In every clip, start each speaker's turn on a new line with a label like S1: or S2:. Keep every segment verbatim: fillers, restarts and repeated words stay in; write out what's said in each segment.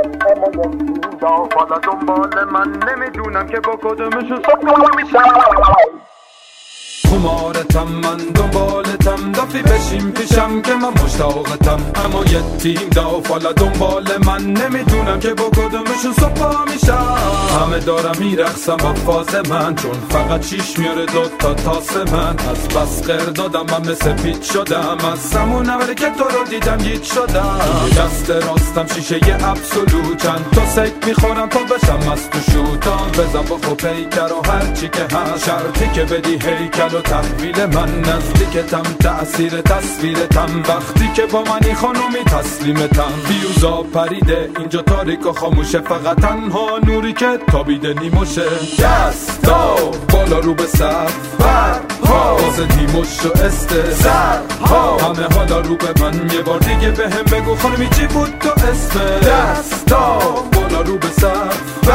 S1: اما اینجا حالا دنبال من نمیدونم که با کدومشون صبح میشم.
S2: خمارتم من دنبالتم دافی بشیم پیشم که من مشتاقتم، اما یه تیم داف حالا دنبال من نمیدونم که با کدومشون صبح میشم. همه دارم میرقصم با فاز من چون فقط چیش میاره دوتا تاس من. از بس قردادم من مثل پیچ شدم، از همون اولی که تو رو دیدم گیت شدم. دست راستم شیشه یه ابسولوت، چند تا سیک میخورم تا بشم از تو شوتام. بزن با خب پیکر و هرچی که هست، شرطی که بدی هیکل و تحویل من. نزدیکتم تأثیر تصویرتم، وقتی که با منی خانومی تسلیمتم. فیوزا پریده اینجا تاریک و خاموشه، فقط تنها نوری که تابیده نیموشه. دستا بالا رو به سر ها واسه دیموش و استسر ها، همه حالا رو به من یه بار دیگه به هم بگو خانمی چی بود تو اسمه. دستا بالا رو به سر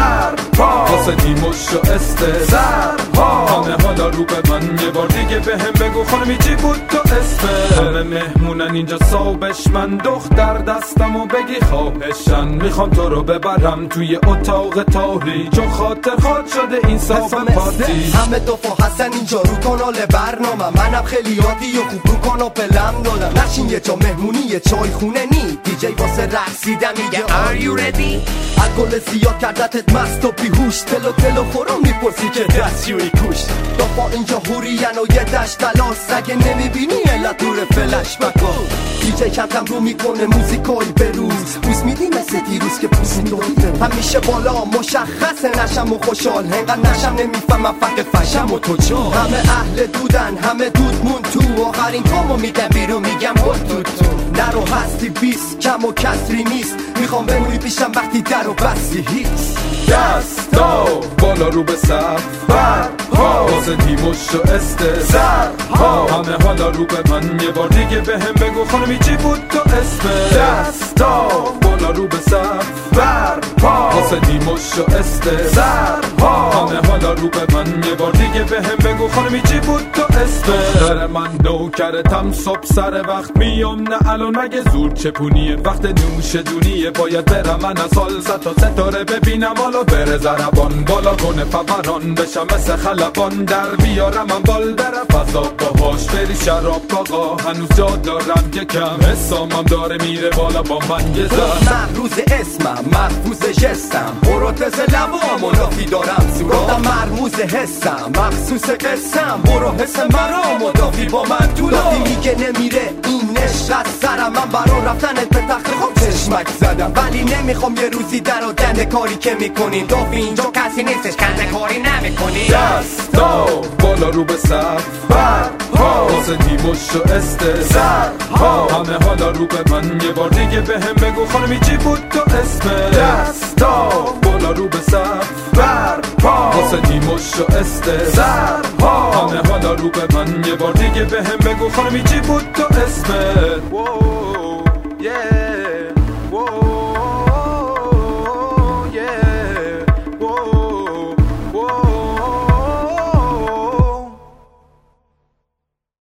S2: ها واسه دیموش و استسر ها، همه حالا رو به من یه بار دیگه به هم بگو خانمی چی بود تو اسمه. همه مهمونن اینجا صابش، من دختر دستم و بگی خواهشن. میخوام تو رو ببرم توی اتاق تاریک، چون خاطر خاط شده این صاف پارتی.
S3: همه دفعه هستن اینجا رو کانال برنامه، منم خیلی عادی و خوب رو کانال پلم دادم. نشین یه جا مهمونی یه چای خونه نی، دیجی واسه رقصیدن میگه Are you ready؟ الکل زیاد کردتت مست و بیهوش، تلو تلو خورم میپرسی که دستیوی کوش. دفعه اینجا هورین و یه دشت تلاس، اگه نمیبینی علت دور فلش بکن. دیجی کم کم رو میکنه موزیکای بروز، بوس میدی مثل دیروز که پوسی دویده. همیشه بالا مشخصه نشم و خوشحال، هنگه نشم نمیفهمم فقط فشم و تو جا. همه اهل دودن همه دود مون تو، آخرین کامو میدم بیرون میگم بود تو تو. نرو هستی بیست کم و کسری نیست، میخوام بمونی پیشم وقتی در و بستی هیست.
S2: دستا بالا رو به سر ها واسه دیموش و استسر ها، همه حالا رو به من یه بار دیگه به هم بگو خانمی چی بود تو اسمه. دستا بالا رو به سر ها واسه دیموش و استسر ها، همه حالا رو به من یه بار دیگه به هم بگو خانمی چی بود تو اسمه. در من نوکرتم صبح سر وقت میام، نه الان مگه زور چپونیه. وقت نوش دونیه باید برم من از حال زد تا ستاره ببینم، حالا بره زربان بالا کنه فوران بشم مثل خلبان. در بیارم من بال در فضا باهاش بری شراب باقا، هنوز جا دارم که کم حسامم داره میره بالا با من یه زن.
S3: محروز اسمم محفوظ جستم، پروتز لبام و لافی دارم صورتم. مرموز حسم مخصوص قسم، برو حس مرام و دافی با من تو لافی. میگه نمیره این عشق از سرم، من برا رفتنت به تخت خود چشمک زدم. ولی نمیخوام یه روزی در و دنده کاری که میکنین، دافی اینجا کسی نیستش کنده کاری نمیکنین.
S2: دستا بالا رو به سر ها واسه دیموش و استسر ها، همه حالا رو به من یه بار دیگه به هم بگو خانمی چی بود تو اسمه. دستا بالا رو به سر ها واسه دیموش و استسر ها، همه حالا رو به من یه بار دیگه به هم بگو خانمی چی بود تو اسمه.